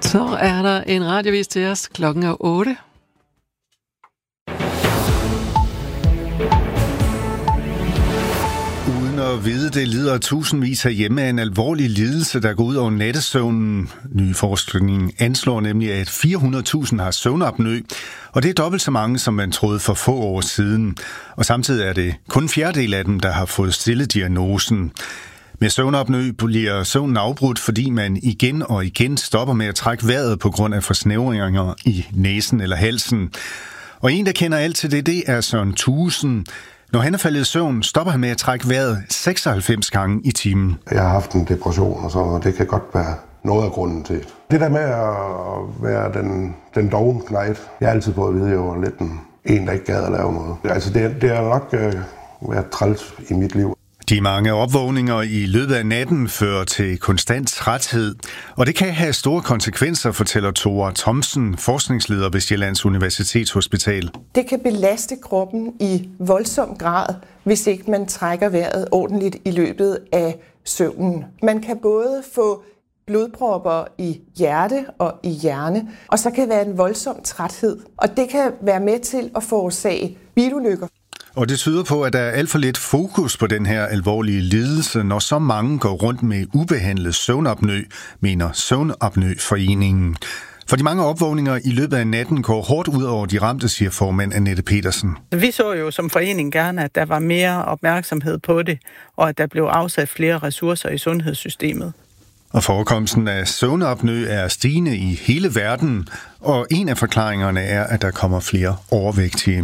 Så er der en radiovis til os. Klokken er 8. Uden at vide det, lider tusindvis af hjemme af en alvorlig lidelse, der går ud over nattesøvnen. Ny forskning anslår nemlig, at 400.000 har søvnapnø, og det er dobbelt så mange, som man troede for få år siden. Og samtidig er det kun en fjerdedel af dem, der har fået stillet diagnosen. Med søvnapnø bliver søvnen afbrudt, fordi man igen og igen stopper med at trække vejret på grund af forsnævringer i næsen eller halsen. Og en, der kender alt til det er Søren Thuesen. Når han er faldet i søvn, stopper han med at trække vejret 96 gange i timen. Jeg har haft en depression, og så det kan godt være noget af grunden til. Det der med at være den dovne knejt, jeg har altid fået at vide, at jeg var lidt en, der ikke gad at lave noget. Altså det har nok været træls i mit liv. De mange opvågninger i løbet af natten fører til konstant træthed, og det kan have store konsekvenser, fortæller Thora Thomsen, forskningsleder ved Sjællands Universitetshospital. Det kan belaste kroppen i voldsom grad, hvis ikke man trækker vejret ordentligt i løbet af søvnen. Man kan både få blodpropper i hjerte og i hjerne, og så kan det være en voldsom træthed. Og det kan være med til at forårsage bilulykker. Og det tyder på, at der er alt for lidt fokus på den her alvorlige lidelse, når så mange går rundt med ubehandlet søvnapnø, mener Søvnapnø-foreningen. For de mange opvågninger i løbet af natten går hårdt ud over de ramte, siger formand Annette Petersen. Vi så jo som forening gerne, at der var mere opmærksomhed på det, og at der blev afsat flere ressourcer i sundhedssystemet. Og forekomsten af søvnapnø er stigende i hele verden, og en af forklaringerne er, at der kommer flere overvægtige.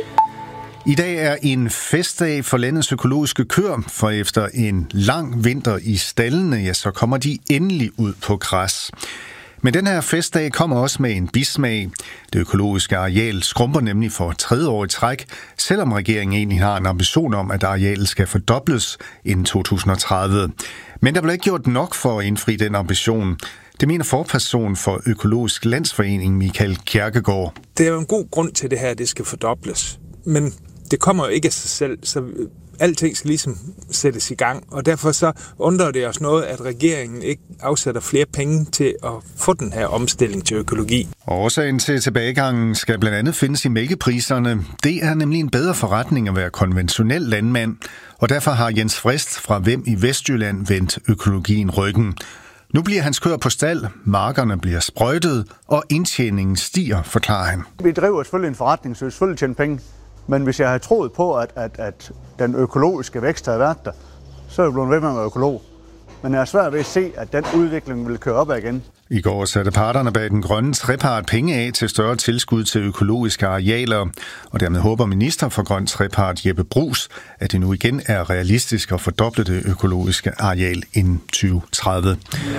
I dag er en festdag for landets økologiske køer, for efter en lang vinter i staldene, ja, så kommer de endelig ud på græs. Men den her festdag kommer også med en bismag. Det økologiske areal skrumper nemlig for 3. år i træk, selvom regeringen egentlig har en ambition om, at arealet skal fordobles inden 2030. Men der bliver ikke gjort nok for at indfri den ambition. Det mener forperson for Økologisk Landsforening Michael Kjærkegaard. Det er jo en god grund til det her, at det skal fordobles. Men det kommer jo ikke af sig selv, så alting skal ligesom sættes i gang. Og derfor så undrer det os noget, at regeringen ikke afsætter flere penge til at få den her omstilling til økologi. Årsagen til tilbagegangen skal blandt andet findes i mælkepriserne. Det er nemlig en bedre forretning at være konventionel landmand, og derfor har Jens Frist fra Vem i Vestjylland vendt økologien ryggen. Nu bliver hans køer på stald, markerne bliver sprøjtet, og indtjeningen stiger, forklarer han. Vi driver selvfølgelig en forretning, så vi selvfølgelig tjener penge. Men hvis jeg havde troet på, at den økologiske vækst havde været der, så er jeg blevet ved med at være økolog. Men jeg er svært ved at se, at den udvikling vil køre op igen. I går satte parterne bag den grønne trepart penge af til større tilskud til økologiske arealer, og dermed håber minister for grøn trepart Jeppe Bruus, at det nu igen er realistisk at fordoble det økologiske areal inden 2030.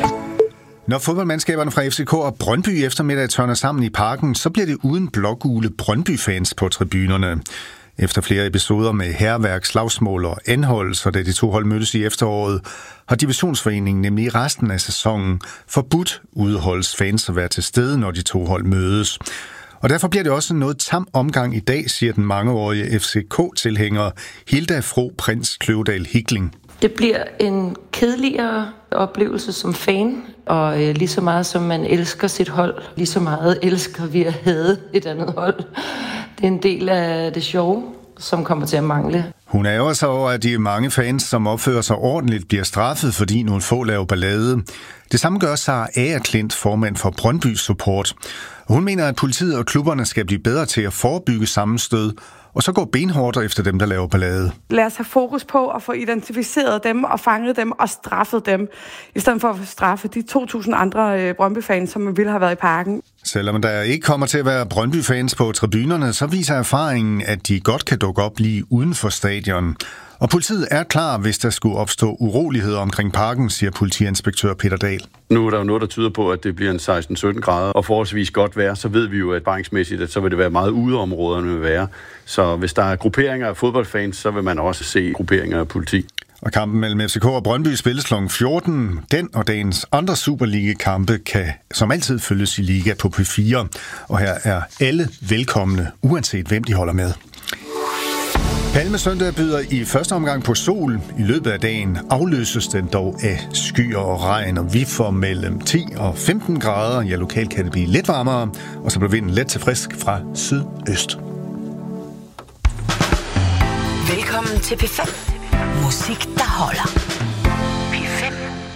Når fodboldmandskaberne fra FCK og Brøndby eftermiddag tørner sammen i parken, så bliver det uden blågule Brøndby-fans på tribunerne. Efter flere episoder med hærværk, slagsmål og anholdelser, da de to hold mødtes i efteråret, har divisionsforeningen nemlig i resten af sæsonen forbudt udeholdsfans at være til stede, når de to hold mødes. Og derfor bliver det også noget tam omgang i dag, siger den mangeårige FCK-tilhænger Hilda Fro Prins Kløvedal Hikling. Det bliver en kedeligere oplevelse som fan, og lige så meget som man elsker sit hold, lige så meget elsker vi at hade et andet hold. Det er en del af det sjove, som kommer til at mangle. Hun ærger sig over, at de mange fans, som opfører sig ordentligt, bliver straffet, fordi nogle få laver ballade. Det samme gør Sara Agerklint, formand for Brøndby Support. Hun mener, at politiet og klubberne skal blive bedre til at forebygge sammenstød, og så gå benhårdt efter dem, der laver ballade. Lad os have fokus på at få identificeret dem og fanget dem og straffet dem, i stedet for at straffe de 2.000 andre Brøndby-fans, som ville have været i parken. Selvom der ikke kommer til at være Brøndby-fans på tribunerne, så viser erfaringen, at de godt kan dukke op lige uden for stadion. Og politiet er klar, hvis der skulle opstå uroligheder omkring parken, siger politiinspektør Peter Dahl. Nu er der jo noget, der tyder på, at det bliver en 16-17 grader, og forholdsvis godt vejr, så ved vi jo, at erfaringsmæssigt, at så vil det være meget udeområderne vil være. Så hvis der er grupperinger af fodboldfans, så vil man også se grupperinger af politi. Og kampen mellem FCK og Brøndby spilles kl. 14. Den og dagens andre Superliga-kampe kan som altid følges i Liga på P4. Og her er alle velkomne, uanset hvem de holder med. Palmesøndag byder i første omgang på sol. I løbet af dagen afløses den dog af skyer og regn, og vi får mellem 10 og 15 grader. Ja, lokalt kan det blive lidt varmere, og så bliver vinden let til frisk fra sydøst. Velkommen til P5. Musik, der holder. P5.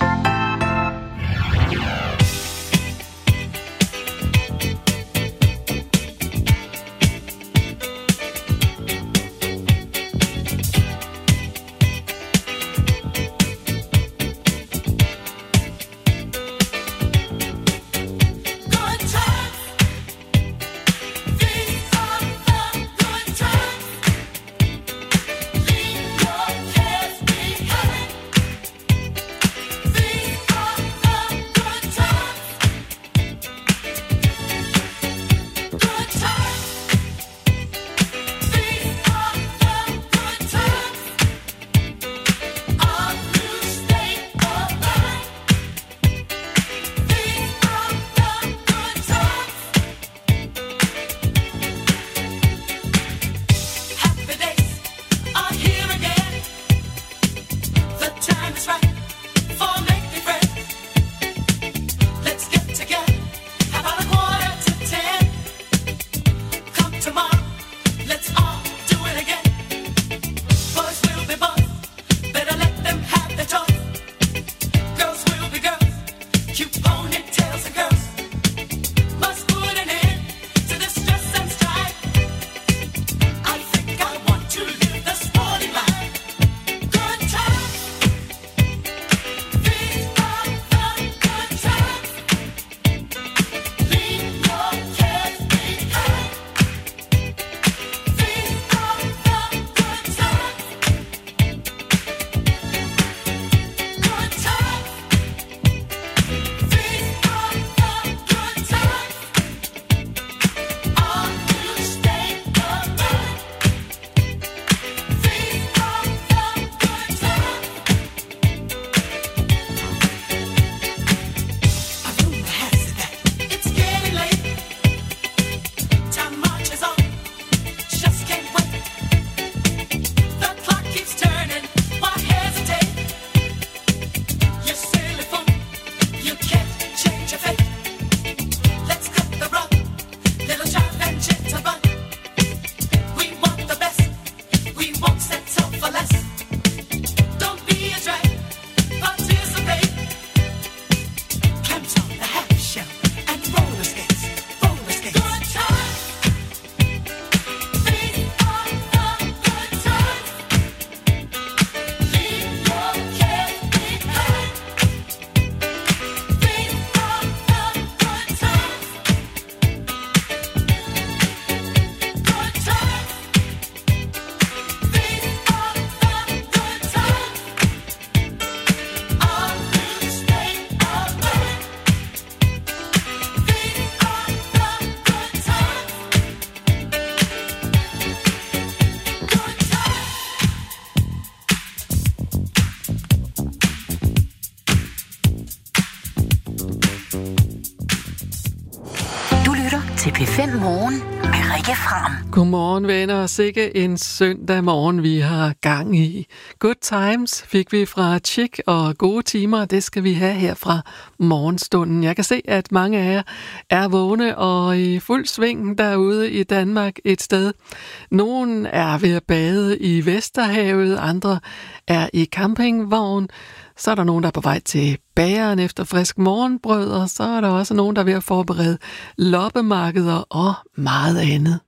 til P5 Morgen med Rikke Fram. Godmorgen, venner. Sikke en søndag morgen, vi har gang i. Good times fik vi fra Chic, og gode timer, det skal vi have her fra morgenstunden. Jeg kan se, at mange af jer er vågne og i fuld sving derude i Danmark et sted. Nogle er ved at bade i Vesterhavet, andre er i campingvogn. Så er der nogen, der er på vej til bageren efter frisk morgenbrød, og så er der også nogen, der er ved at forberede loppemarkeder og meget andet.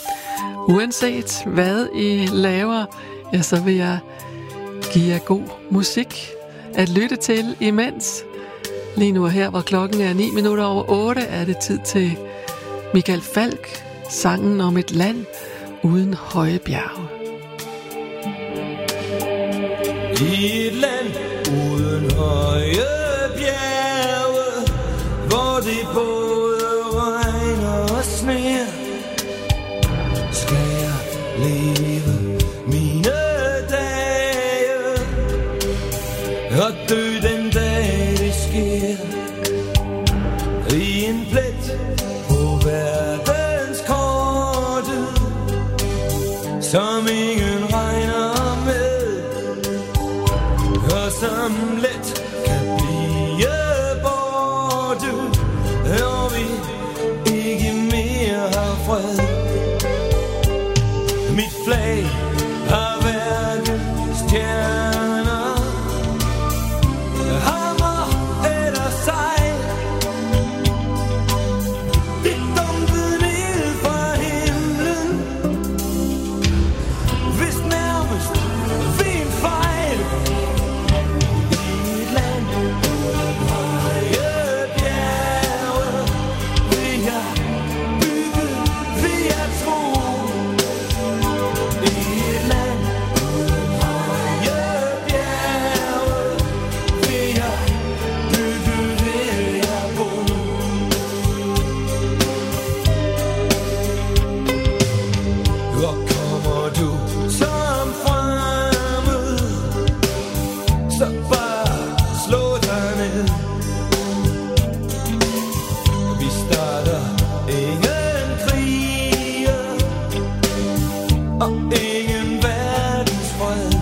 Uanset hvad I laver, ja, så vil jeg give jer god musik at lytte til imens. Lige nu her, hvor klokken er 7:09, er det tid til Michael Falch, sangen om et land uden høje bjerge. I et land uden høje bjerge, hvor det både regner og sner, skal jeg leve mine dage og dø den dag det sker. I en plet på verdenskortet, som ingen regner let kan blive borte, og vi ikke mere har fred. Mit flag har hverken stjerner, hammer eller sejl. Det dumpede ned fra himlen, hvis nærmest ved en fejl. I et land høje bjerge vil jeg bygge, vil jeg tro. I et land høje bjerge vil jeg bygge, vil jeg bo. Og kommer du som fremmed, så bare slå dig ned. Vi starter ingen krige og ingen verdensfred,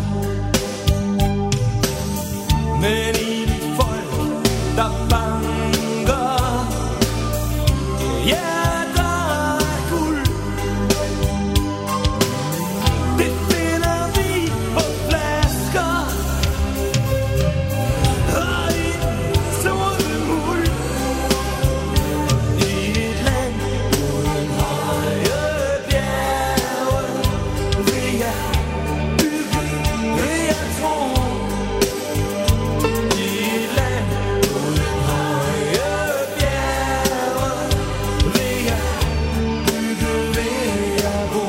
men i de folk, der banker, ja, der er guld. Det finder vi på flasker og i sorte muld. I et land uden høje bjerge vil jeg bygge, vil jeg tro. I et land uden høje bjerge vil jeg bygge, vil jeg bo.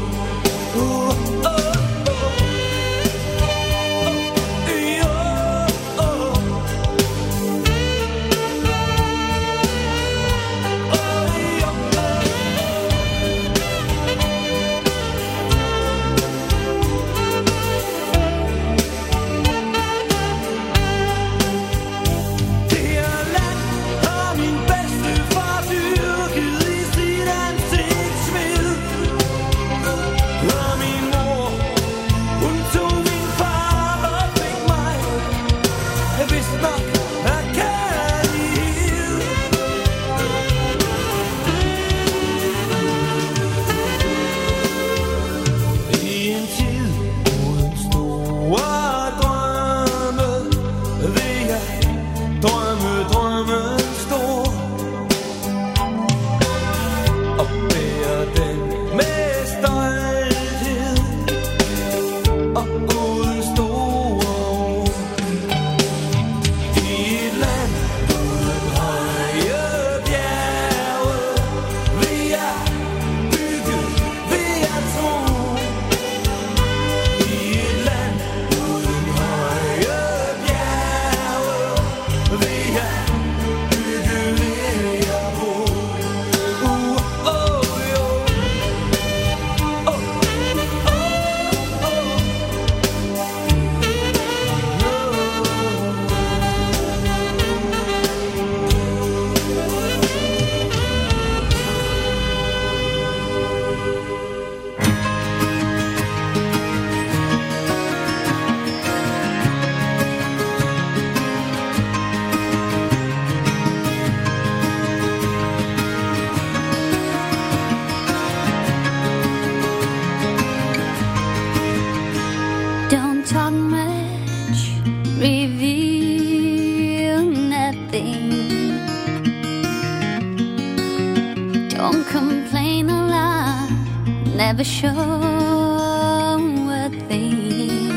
Det her land har min bedstefar dyrket i sit ansigtsved. Og min mor, hun tog min far og fik mig. Jeg vidste nok af kærlighed. I en tid uden store drømme vil jeg drømme stor og bære den med stolthed og uden store ord. I et land uden høje bjerge vil jeg bygge, vil jeg tro. I et land uden høje bjerge vil jeg bygge, vil jeg bo. Don't talk much, reveal nothing. Don't complain a lot, never show a thing.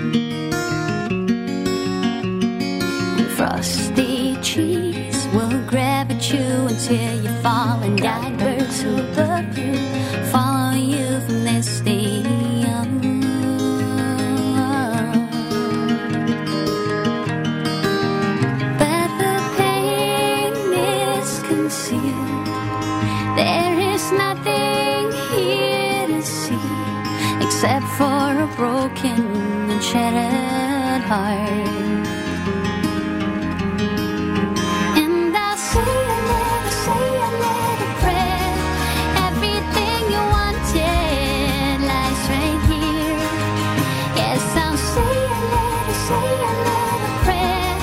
Frosty cheese will grab at you until you fall and die. Birds who love you follow you from this day on. But the pain is concealed. There is nothing here to see except for a broken and shattered heart. And I'll say a little prayer. Everything you wanted lies right here. Yes, I'll say a little prayer.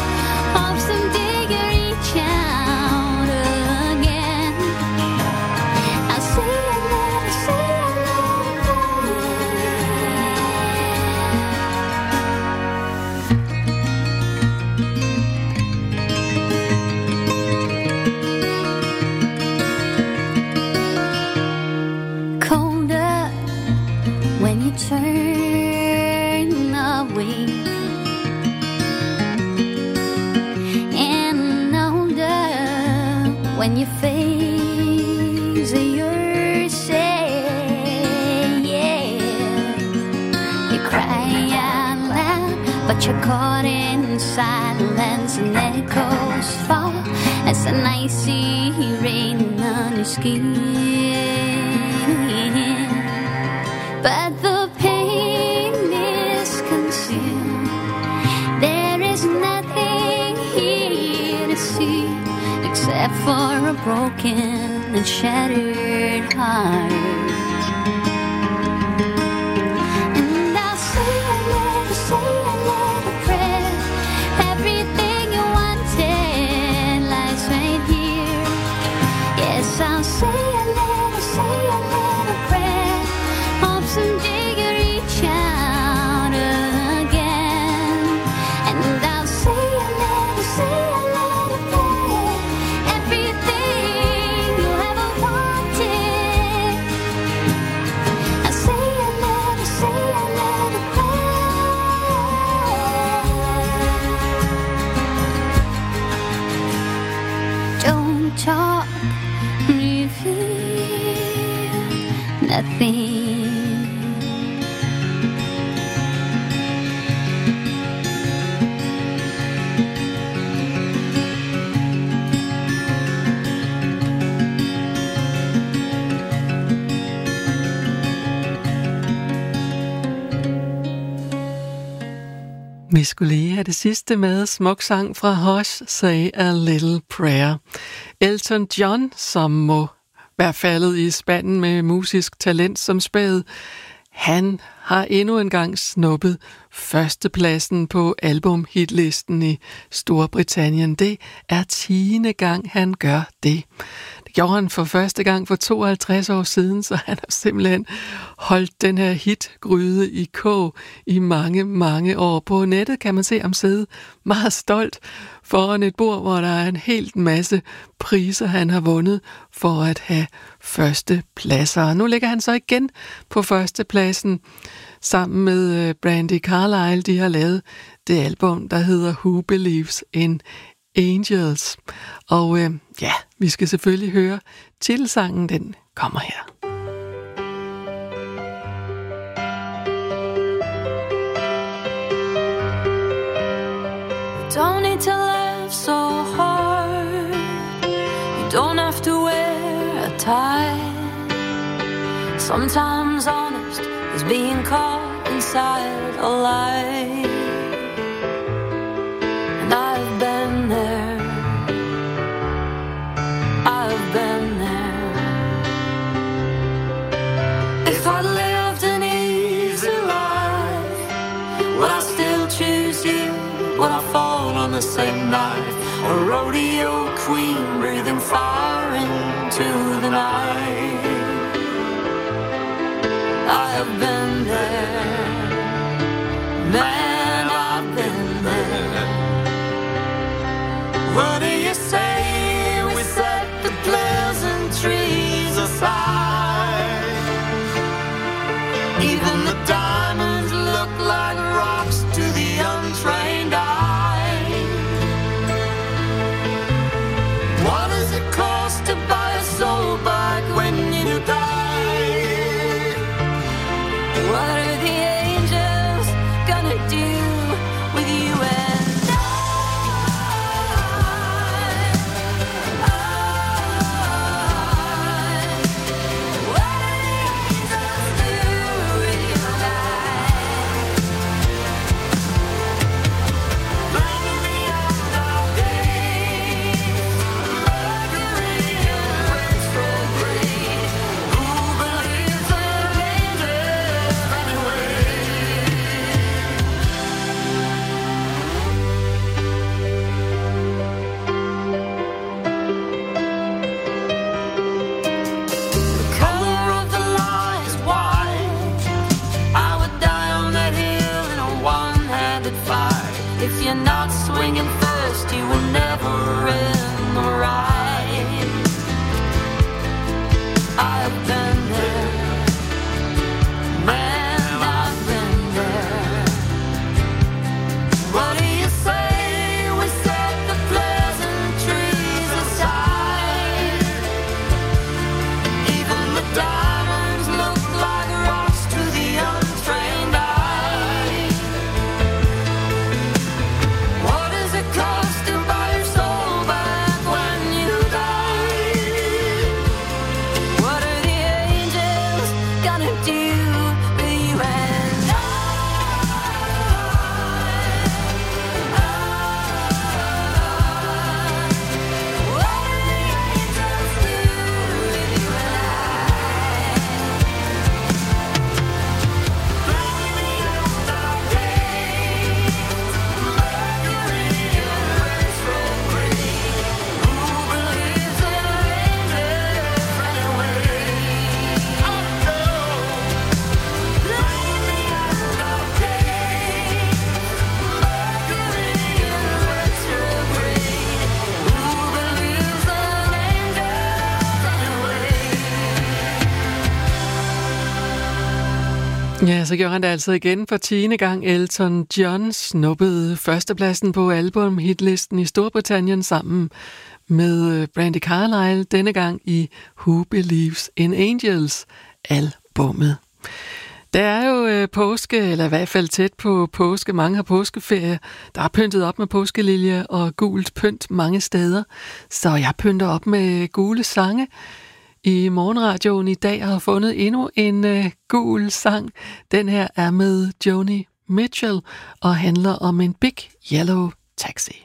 when you face your shame. Yeah, you cry out loud, but you're caught in silence, and echoes fall as an icy rain on your skin. But the pain is concealed. There is nothing here to see except for a broken and shattered heart. And I'll say another prayer. Everything you wanted lies right here. Yes, I'll say another prayer. Hope someday you reach out again. And I'll say another prayer. Everything you ever wanted. I'll say another prayer. Don't talk, reveal nothing. Vi skulle lige have det sidste med smuk sang fra Hush, Say a Little Prayer. Elton John, som må være faldet i spanden med musisk talent som spæd, han har endnu en gang snuppet førstepladsen på albumhitlisten i Storbritannien. Det er 10. gang, han gør det. Det gjorde han for første gang for 52 år siden, så han har simpelthen holdt den her hitgryde i kog i mange, mange år. På nettet kan man se ham sidde meget stolt foran et bord, hvor der er en helt masse priser, han har vundet for at have førstepladser. Og nu ligger han så igen på førstepladsen sammen med Brandi Carlile. De har lavet det album, der hedder Who Believes in Angels. Og ja, vi skal selvfølgelig høre titelsangen, den kommer her. Don't need to laugh so hard. You don't have to wear a tie. Sometimes honest is being caught inside a lie. And I've been there. I've been there. If I lived an easy life, would I still choose you? Would I fall on the same knife? A rodeo queen breathing fire into the night. I have been there. Man, I've been there. What do you say we set the pleasantries aside? Even the diamonds look like rocks to the untrained eye. What does it cost to buy a soul back when you die? What are the angels gonna do with you and I? What are the angels do with you and I? Bring the end of days, Mercury and retrograde. Who believes in angels anyway? The color of the lie is white. I would die on that hill in a one-handed fight. If you're not swinging first, you will never end the ride. I've been there. Man, I've been there. What do you say we set the pleasantries aside? Ja, så gjorde han det altså igen for 10. gang. Elton John snuppede førstepladsen på albumhitlisten i Storbritannien sammen med Brandi Carlile, denne gang i Who Believes in Angels albummet. Der er jo påske, eller i hvert fald tæt på påske. Mange har påskeferie. Der er pyntet op med påskelilje og gult pynt mange steder. Så jeg pynter op med gule sange. I morgenradioen i dag har jeg fundet endnu en gul sang. Den her er med Joni Mitchell og handler om en big yellow taxi.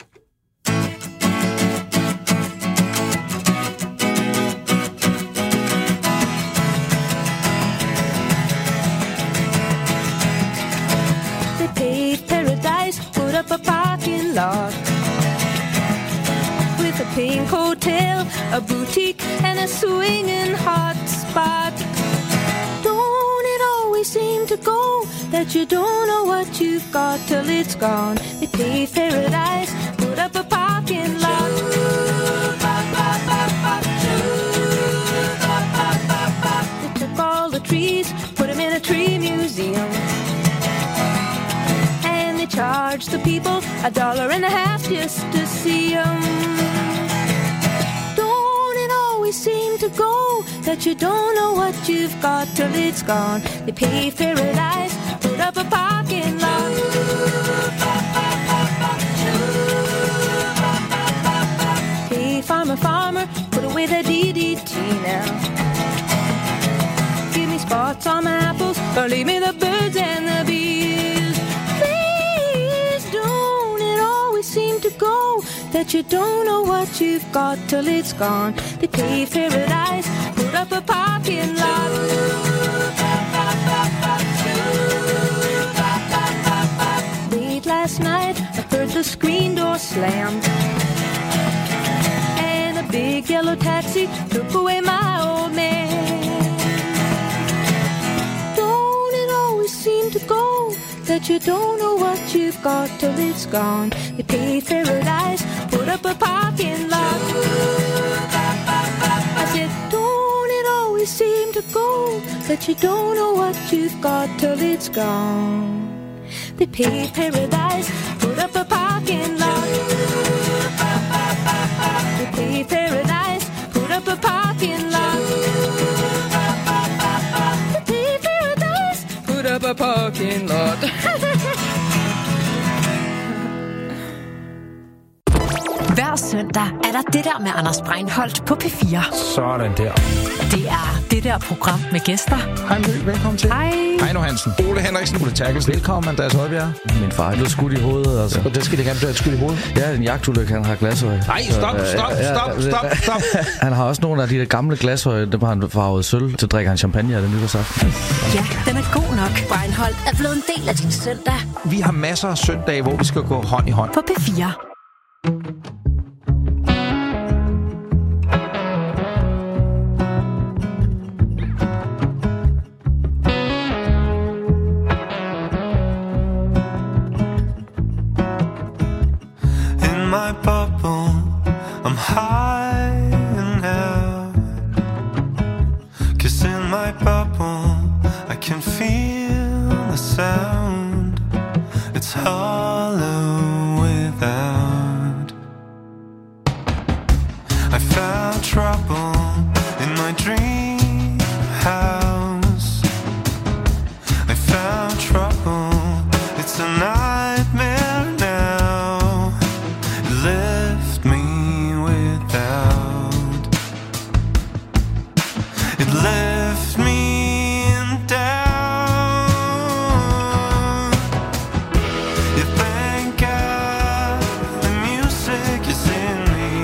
They paved paradise, put up a parking lot with a pink hotel, a boutique, and a swinging hot spot. Don't it always seem to go that you don't know what you've got till it's gone? They paved paradise, put up a parking lot. They took all the trees, put them in a tree museum, and they charged the people $1.50 just to see them. Seem to go that you don't know what you've got till it's gone. They paved paradise, put up a parking lot. Hey, farmer, farmer, put away the DDT now. Give me spots on my apples, or leave me the birds and the bees. Please don't it always seem to go that you don't know what you've got till it's gone. They paved paradise, put up a parking lot. Late last night, I heard the screen door slam, and a big yellow taxi took away my old man. Don't it always seem to go that you don't know what you've got till it's gone? They paved paradise, put up a parking lot. I said, don't it always seem to go that you don't know what you've got till it's gone? They paved paradise, put up a parking lot. They paved paradise, put up a parking lot. They paved paradise, put up a parking lot. Hver søndag er der det der med Anders Breinholt på P4. Sådan der. Det er det der program med gæster. Hej Mø, velkommen til. Hej. Heino Hansen. Ole Henriksen. Ole Terkelsen. Velkommen, Andreas Højbjerg. Min far er blevet skudt i hovedet. Altså. Og det skal det gerne blive skudt i hovedet? Ja, en jagtulykke, han har glasøje. Nej, stop. Han har også nogle af de der gamle glasøje, dem har han farvet sølv. Så drikker han champagne af det nytårsaften. Ja, den er god nok. Breinholt er blevet en del af din søndag. Vi har masser af søndage, hvor vi skal gå hånd i hånd. På P4. My bubble, I'm high now. 'Cause in my bubble I can feel the sound. It's hollow without. I found trouble in my dream house. I found trouble, it's a nightmare now. Left me without. It left me in doubt. You thank God the music is in me,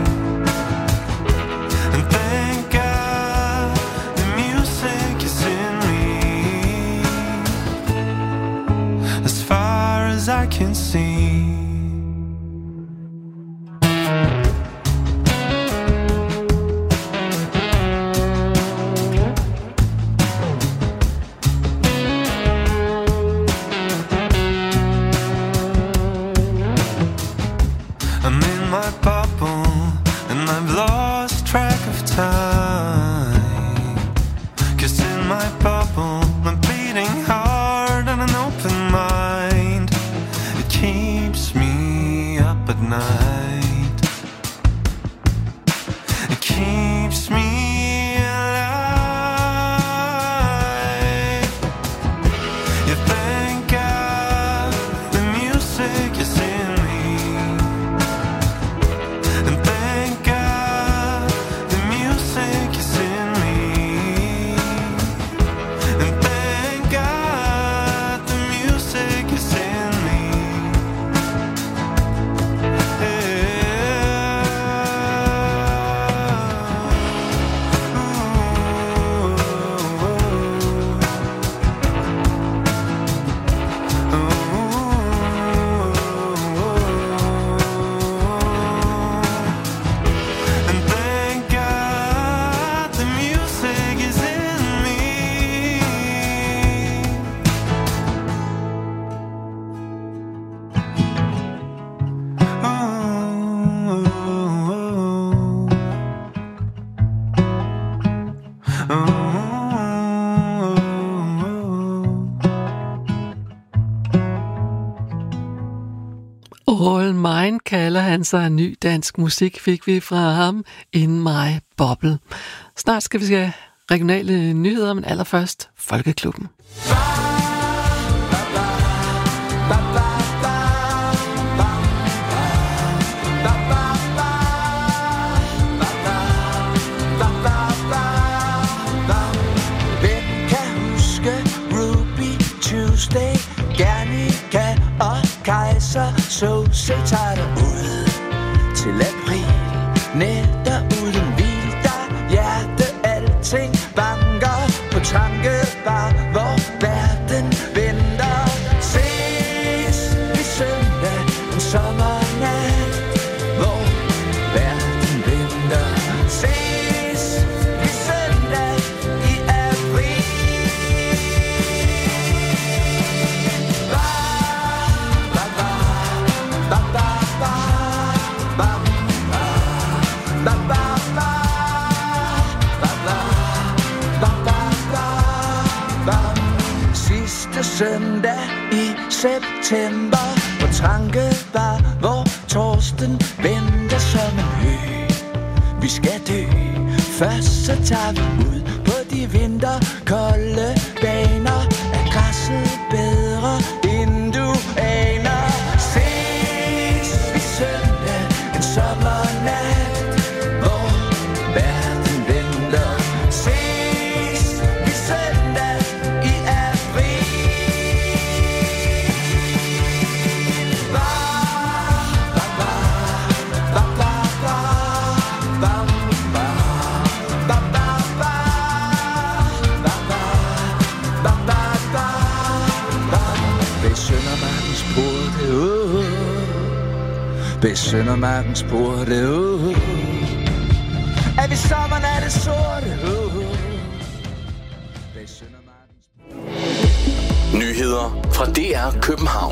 and thank God the music is in me. As far as I can see. I'm in my bubble and I've lost track of time. 'Cause in my bubble I'm bleeding hard. night. It keeps me alive. You thank God the music is in me, and thank God the music is in me, and thank God the music is in me. And thank God the music is in me. All Mine kalder han sig. Ny dansk musik fik vi fra ham. In My Bubble. Snart skal vi se regionale nyheder, men allerførst Folkeklubben. Hvem kan huske Ruby Tuesday, Guernica og Kaiser? Så se tager dig ud til april, nætter uden hvil, der hjerte, alting banker på tankebar, hvor verden venter. Ses vi søndag en sommernat, hvor verden venter. Ses vi søndag i april. Sidste søndag i september, hvor Trankebar, hvor Torsten venter som en hø. Vi skal dø, først så tager vi ud på de vinterkolde baner. Er græsset bedre, end du aner? Ses vi søndag en sommernat, hvor verden venter. Ses vi søndag i april. Ved Søndermarkens porte, ved Søndermarkens porte, er vi sommernatte sorte, ved Søndermarkens porte. Nyheder fra DR København.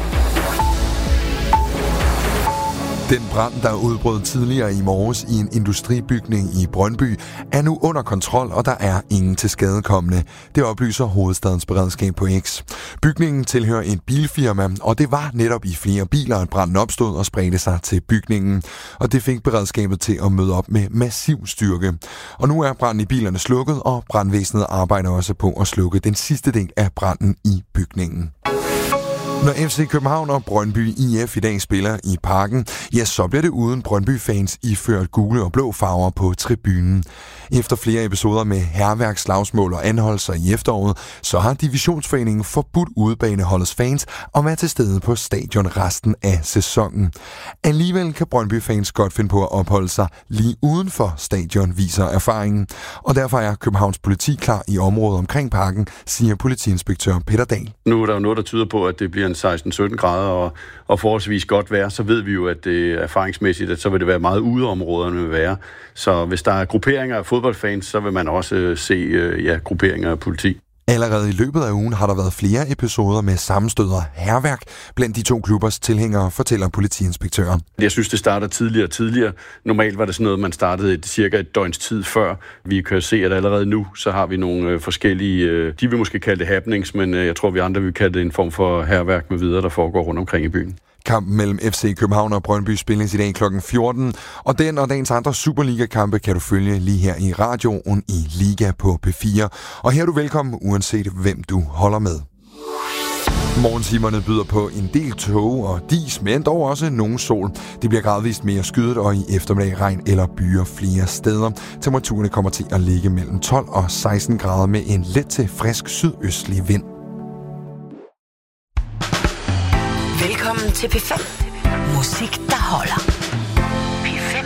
Den brand, der udbrød tidligere i morges i en industribygning i Brøndby, er nu under kontrol, og der er ingen tilskadekomne. Det oplyser Hovedstadens Beredskab på X. Bygningen tilhører et bilfirma, og det var netop i flere biler, at branden opstod og spredte sig til bygningen. Og det fik beredskabet til at møde op med massiv styrke. Og nu er branden i bilerne slukket, og brandvæsenet arbejder også på at slukke den sidste del af branden i bygningen. Når FC København og Brøndby IF i dag spiller i Parken, ja, så bliver det uden Brøndby-fans iført gule og blå farver på tribunen. Efter flere episoder med hærværk, slagsmål og anholdelser i efteråret, så har Divisionsforeningen forbudt udebaneholdets fans at være til stede på stadion resten af sæsonen. Alligevel kan Brøndby-fans godt finde på at opholde sig lige uden for stadion, viser erfaringen. Og derfor er Københavns politi klar i området omkring Parken, siger politiinspektør Peter Dahl. Nu er der jo noget, der tyder på, at det bliver en 16-17 grader og forholdsvis godt vejr, så ved vi jo, at det erfaringsmæssigt, at så vil det være meget udeområderne vil være. Så hvis der er grupperinger af fodboldfans, så vil man også se grupperinger af politi. Allerede i løbet af ugen har der været flere episoder med sammenstød og hærværk blandt de to klubbers tilhængere, fortæller politiinspektøren. Jeg synes, det starter tidligere. Normalt var det sådan noget, man startede cirka et døgns tid før. Vi kan se, at allerede nu, så har vi nogle forskellige, de vil måske kalde det happenings, men jeg tror, vi andre vil kalde det en form for hærværk med videre, der foregår rundt omkring i byen. Kampen mellem FC København og Brøndby spilles i dag kl. 14, og den og dagens andre Superliga-kampe kan du følge lige her i radioen i Liga på P4. Og her er du velkommen, uanset hvem du holder med. Morgentimerne byder på en del tåge og dis, men dog også nogen sol. Det bliver gradvist mere skyet, og i eftermiddag regn eller byer flere steder. Temperaturerne kommer til at ligge mellem 12 og 16 grader med en let til frisk sydøstlig vind. Velkommen til P5. Musik, der holder. P5.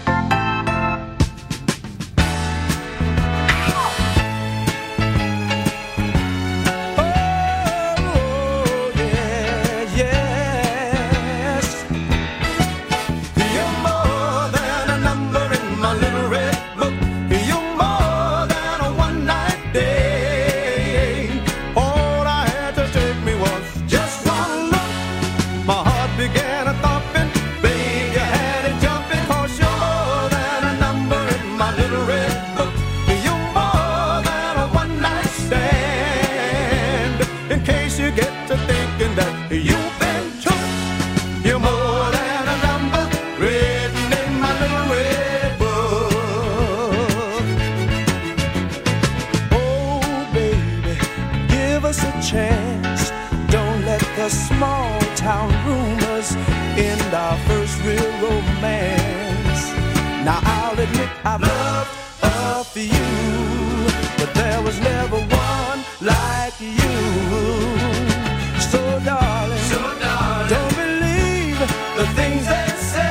Small town rumors end our first real romance. Now I'll admit I've loved of you, but there was never one like you. So darling, don't believe the things they say.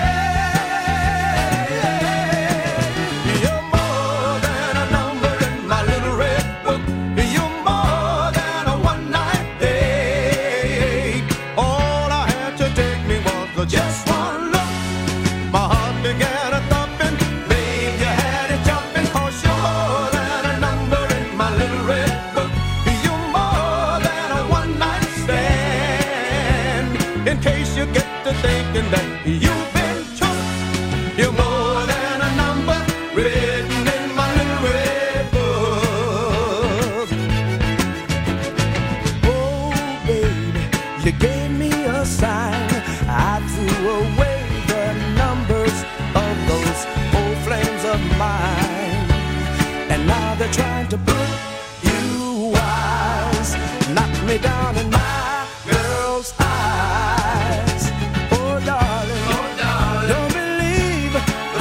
You're more than a number in my little red book. You're more than a one-night date. All I had to take me was just one look. My heart began a thumping. Babe, you had it jumping, 'cause you're more than a number in my little red book. You're more than a one-night stand. In case you get to thinking that you've been took, you're more than a number written in my little red book. Oh, baby, you gave me a sign. I threw away the numbers of those old flames of mine, and now they're trying to put you wise, knock me down in my girl's eyes. Oh darling, don't believe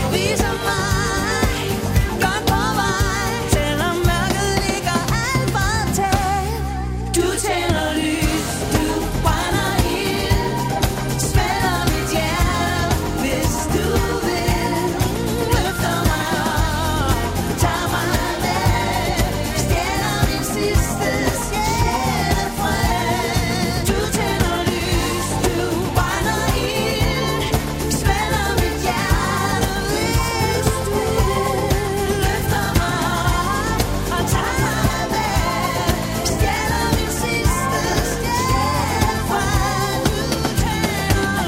viser mig godt på vej, selvom mørket ligger alt for tæt. Du tænder lys, du brænder ild, smelter mit hjerte, hvis du vil. Løfter mig op, tager mig med, stjæler min sidste sjælefred. Du tænder lys, du brænder ild, smelter mit hjerte, hvis du vil. Løfter mig op og tager mig med, stjæler min sidste sjælefred. Du tænder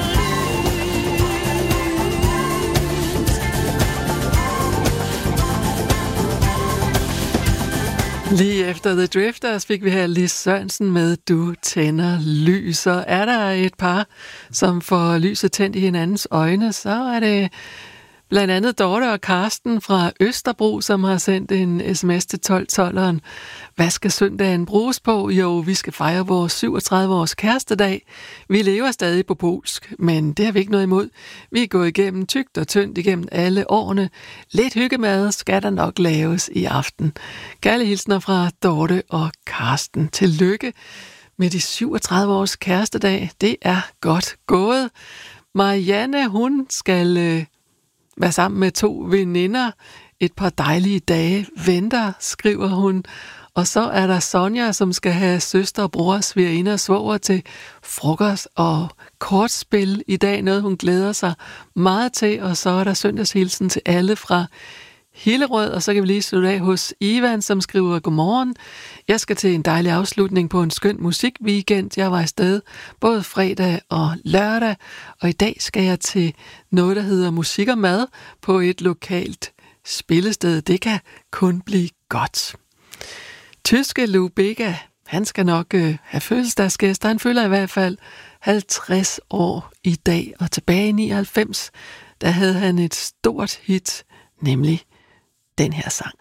Lige efter The Drifters fik vi her Lis Sørensen med Du tænder lys. Og er der et par, som får lyset tændt i hinandens øjne, så er det blandt andet Dorte og Karsten fra Østerbro, som har sendt en sms til 1212'eren. Hvad skal søndagen bruges på? Jo, vi skal fejre vores 37-års kærestedag. Vi lever stadig på polsk, men det har vi ikke noget imod. Vi er gået igennem tykt og tyndt igennem alle årene. Lidt hyggemad skal der nok laves i aften. Kærlige hilsner fra Dorte og Karsten. Tillykke med de 37 års kærestedag. Det er godt gået. Marianne, hun skal være sammen med 2 veninder. Et par dejlige dage venter, skriver hun. Og så er der Sonja, som skal have søster og bror, svigerinde og svoger til frokost og kortspil i dag. Noget, hun glæder sig meget til. Og så er der søndagshilsen til alle fra Hillerød. Og så kan vi lige slutte af hos Ivan, som skriver: Godmorgen. Jeg skal til en dejlig afslutning på en skøn musikweekend. Jeg var afsted både fredag og lørdag. Og i dag skal jeg til noget, der hedder Musik og Mad på et lokalt spillested. Det kan kun blive godt. Tyske Lou Bega, han skal nok have fødselsdagsgæster. Han fylder i hvert fald 50 år i dag. Og tilbage i 99, der havde han et stort hit, nemlig den her sang.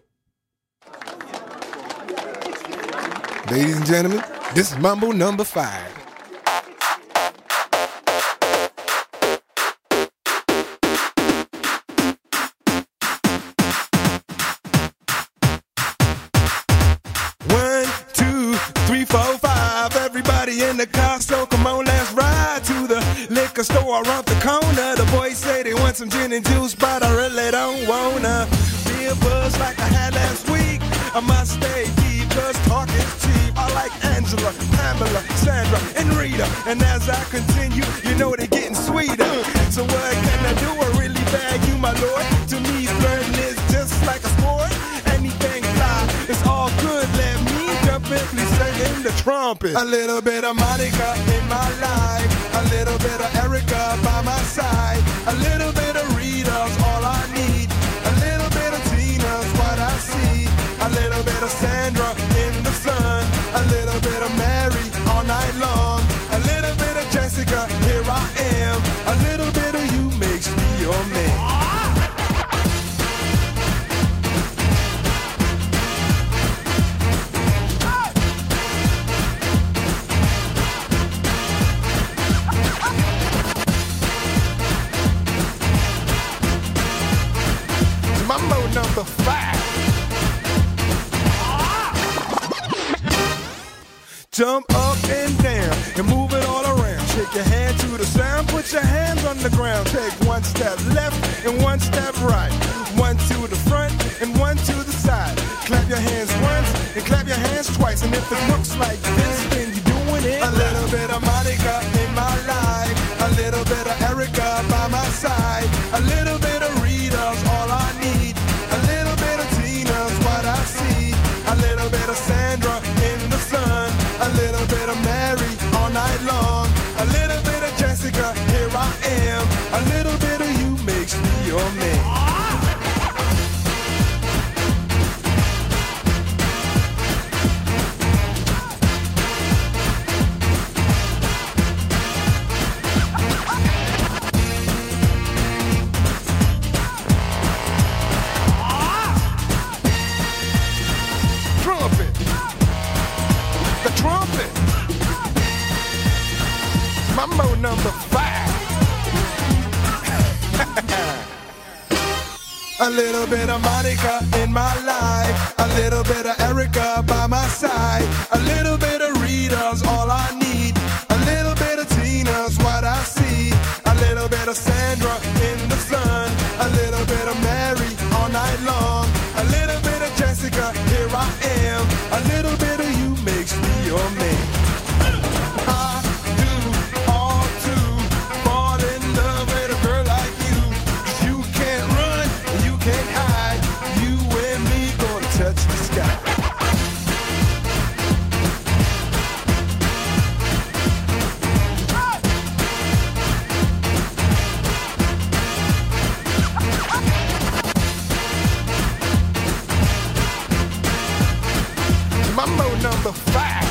Ladies and gentlemen, this is Mambo number 5. In the car, so come on, let's ride to the liquor store around the corner. The boys say they want some gin and juice, but I really don't wanna be a buzz like I had last week. I must stay deep, cause talk is cheap. I like Angela, Pamela, Sandra, and Rita. And as I continue, you know they're getting sweeter. So what can I do? I really bag you, my lord. To me, flirting is just like a sport. Anything fly, it's all good. Let me jump in, please sing in the trumpet. A little bit of Monica in my life, a little bit of Erica by my side, a little bit of Rita's all I need, a little bit of Tina's what I see, a little bit of Sandra in the sun, a little bit of Mary all night long, a little bit of Jessica, here I am, a little bit of you makes me your man. Mambo number 5. Jump up and down and move it all around. Shake your hand to the sound, put your hands on the ground. Take one step left and one step right. One to the front and one to the side. Clap your hands once and clap your hands twice. And if it looks like this, then you're doing it. A little bit of Monica in my life, a little bit of Erica by my side, a little bit of Rita's all I need, a little bit of Tina's what I see, a little bit of Sandra in the sun, a little bit of Mary all night long, a little bit of Jessica, here I am, a little bit of you makes me your man. Mambo number 5. A little bit of Monica in my life, a little bit of Erica by my side, a little bit of Rita's all I need, a little bit of Tina's what I see, a little bit of Sandra in the sun, a little bit of Mary all night long, a little bit of Jessica, here I am, a little bit of you makes me your man. I do all to fall in love with a girl like you, 'cause you can't run, you can't hide, you and me gonna touch the sky. Mambo number 5.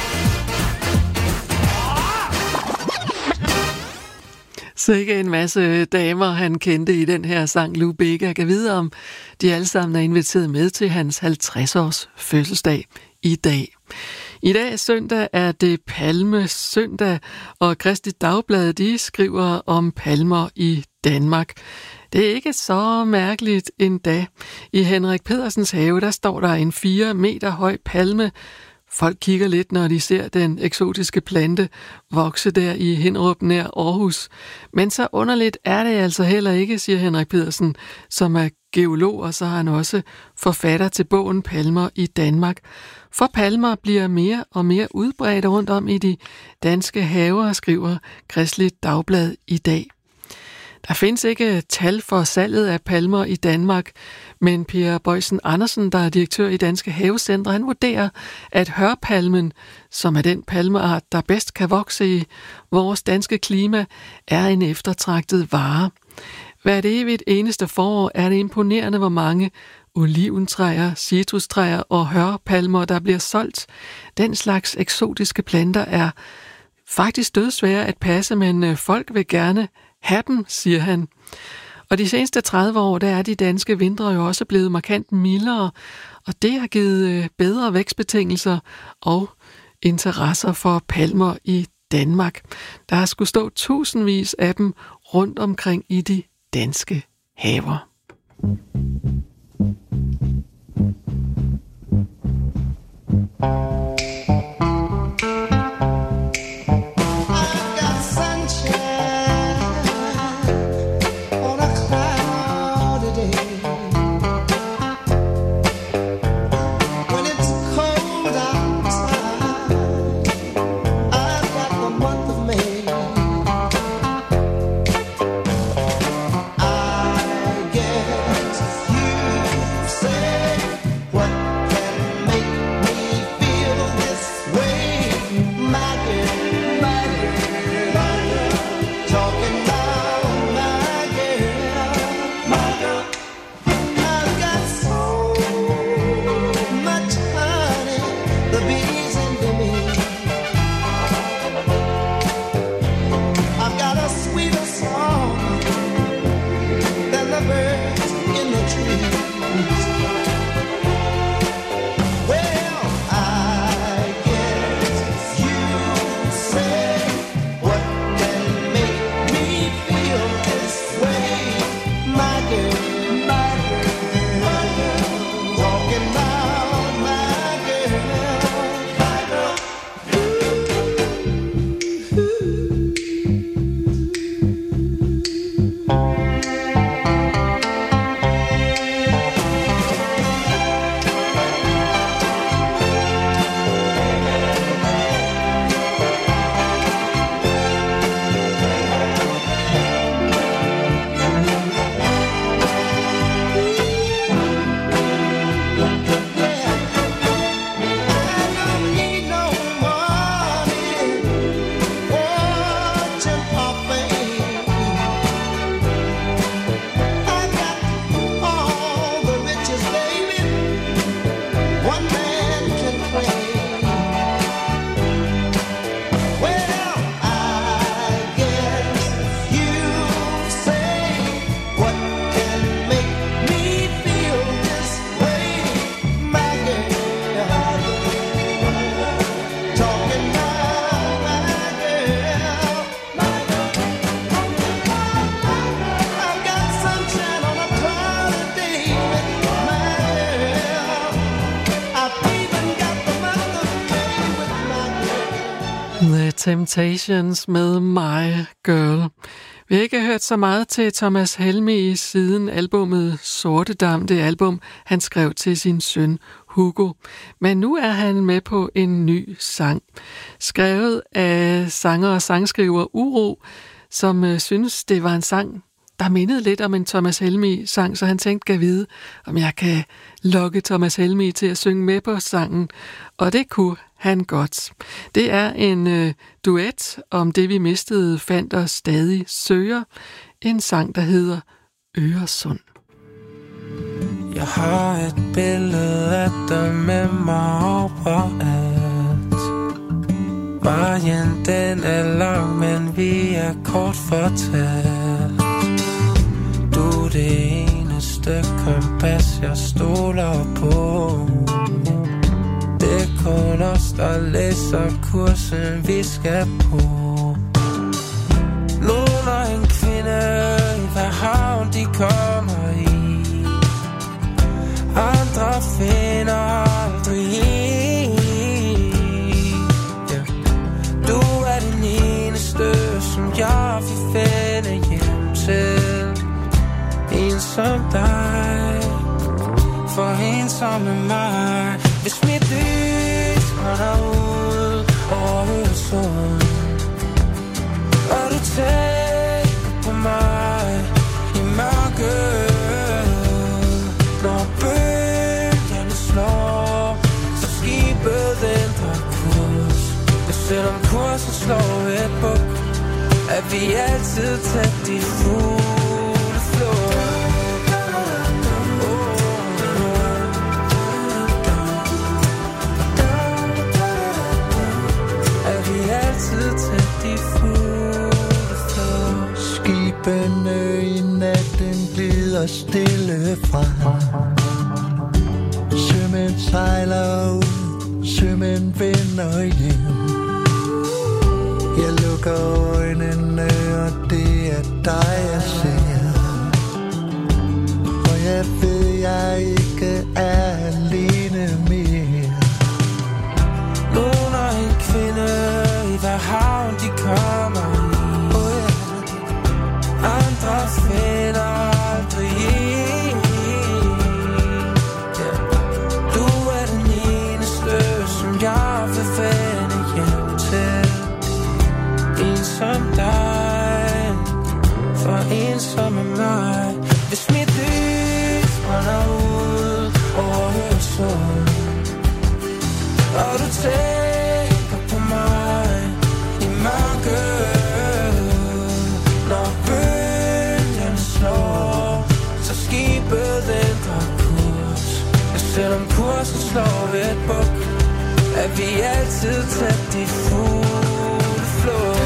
Sikke en masse damer, han kendte i den her sang, Lou Bega. Jeg kan vide, om de alle sammen er inviteret med til hans 50-års fødselsdag i dag. I dag søndag er det Palmesøndag, og Kristeligt Dagblad, de skriver om palmer i Danmark. Det er ikke så mærkeligt endda. I Henrik Pedersens have, der står der en 4 meter høj palme. Folk kigger lidt, når de ser den eksotiske plante vokse der i Hinderup nær Aarhus. Men så underligt er det altså heller ikke, siger Henrik Pedersen, som er geolog, og så har han også forfatter til bogen Palmer i Danmark. For palmer bliver mere og mere udbredt rundt om i de danske haver, skriver Kristeligt Dagblad i dag. Der findes ikke tal for salget af palmer i Danmark, men Per Bøjsen Andersen, der er direktør i Danske Havecentre, han vurderer, at hørpalmen, som er den palmeart, der bedst kan vokse i vores danske klima, er en eftertragtet vare. Hvert evigt eneste forår er det imponerende, hvor mange oliventræer, citrustræer og hørpalmer, der bliver solgt. Den slags eksotiske planter er faktisk dødsvære at passe, men folk vil gerne have dem, siger han. Og de seneste 30 år, der er de danske vintre jo også blevet markant mildere, og det har givet bedre vækstbetingelser og interesser for palmer i Danmark. Der skulle stå tusindvis af dem rundt omkring i de danske haver. Temptations med My Girl. Vi har ikke hørt så meget til Thomas Helmig siden albumet Sortedam, det album, han skrev til sin søn Hugo. Men nu er han med på en ny sang, skrevet af sanger og sangskriver Uro, som synes, det var en sang, der mindede lidt om en Thomas Helmig-sang, så han tænkte, kan vide, om jeg kan lokke Thomas Helmig til at synge med på sangen. Og det kunne han godt. Det er en duet om det, vi mistede, fandt og stadig søger. En sang, der hedder Øresund. Jeg har et billede af dig med mig overalt. Vejen den er lang, men vi er kort fortalt. Du er det eneste kompas, jeg stoler på. Det er kun os, der læser kursen, vi skal på. Nogen er en kvinde, i hvad havn de kommer i. Andre finder aldrig i. Yeah. Du er den eneste, som jeg vil finde hjem til. En som dig, for en som mig. Hvis mit lys brænder ud over Øresund, og du tænker på mig i mørket, når bølgerne slår, så skibet ændrer kurs. Og selvom kursen slår et buk, er vi altid tæt i fugle flå. Skibene i natten glider stille frem. Sømænd sejler ud, sømænd vender hjem. Jeg lukker øjnene, og det er dig, jeg ser. Og jeg ved, jeg ikke er alene mere. Nogen er en kvinde, i hvad havn de kommer i. Andre finder aldrig i. Yeah. Du er den eneste, som jeg vil finde hjem til. En som dig, for en som er mig. Hvis mit lys brænder ud over Øresund, og du tænker på mig i mørket, så skibet ændrer kurs. Og selvom kursen slår ved et buk, er vi altid tæt i fugle flå.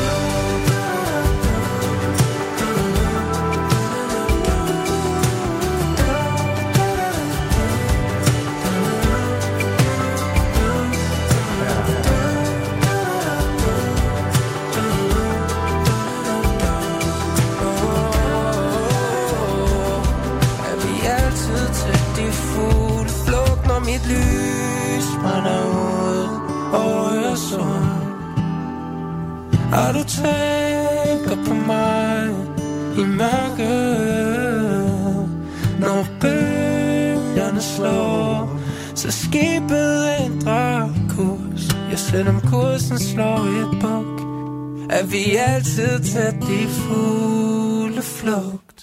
Mit lys brænder ud over Øresund, og du tænker på mig i mørket. Når bølgerne slår, så skibet ændrer kurs. Ja, selvom kursen slår et buk, er vi altid tæt i fugle flugt.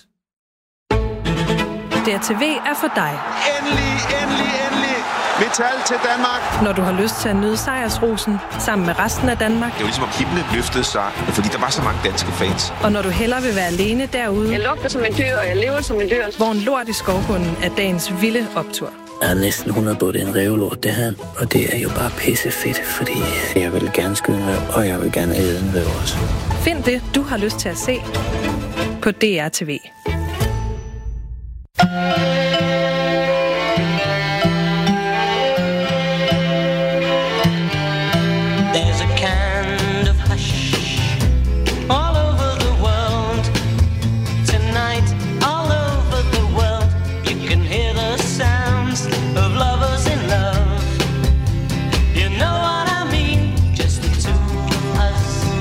DRTV er for dig. Endelig. Metal til Danmark. Når du har lyst til at nyde sejrsrosen sammen med resten af Danmark. Det var ligesom at himlen løftede sig, fordi der var så mange danske fans. Og når du hellere vil være alene derude. Jeg lugter som en dyr, og jeg lever som en dyr. Hvor en lort i skovbunden er dagens vilde optur. Jeg er næsten 100 på, det er en rævelort, det her. Og det er jo bare pissefedt, fordi jeg vil gerne skyde med, og jeg vil gerne æde en væv også. Find det, du har lyst til at se på DRTV. Just the two of us.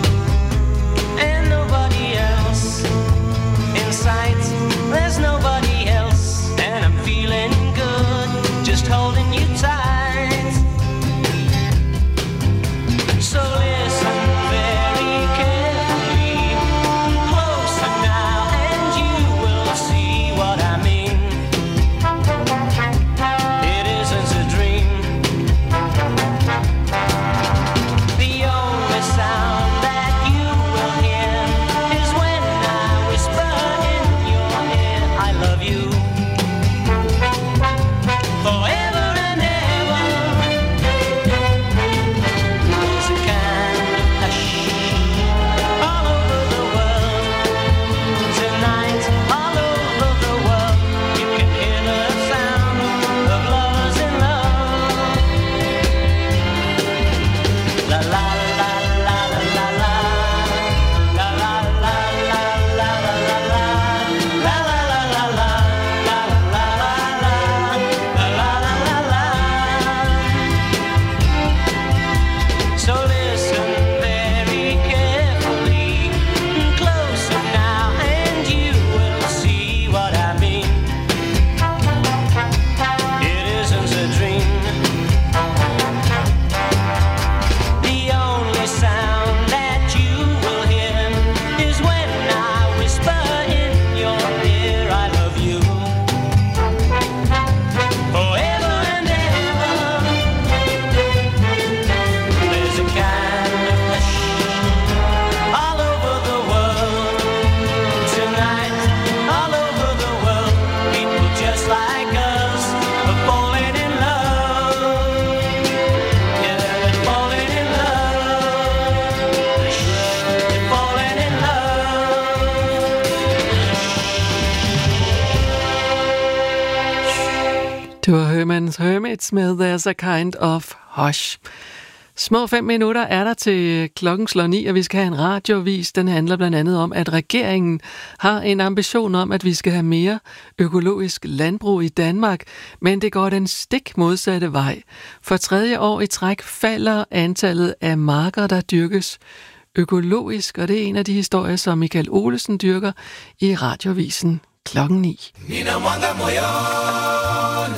Det var Herman's Hermits med There's a Kind of Hush. Små 5 minutter er der til klokken slår 9, og vi skal have en radioavis. Den handler blandt andet om, at regeringen har en ambition om, at vi skal have mere økologisk landbrug i Danmark, men det går den stik modsatte vej. For 3. år i træk falder antallet af marker, der dyrkes økologisk, og det er en af de historier, som Michael Olesen dyrker i radioavisen klokken 9. Nina mwanga moyoni,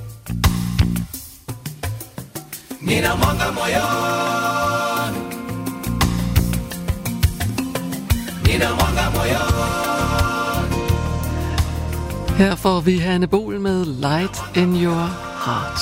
Nina mwanga moyoni, Nina mwanga moyoni. Her får vi Hanne Bol med Light in Your Heart.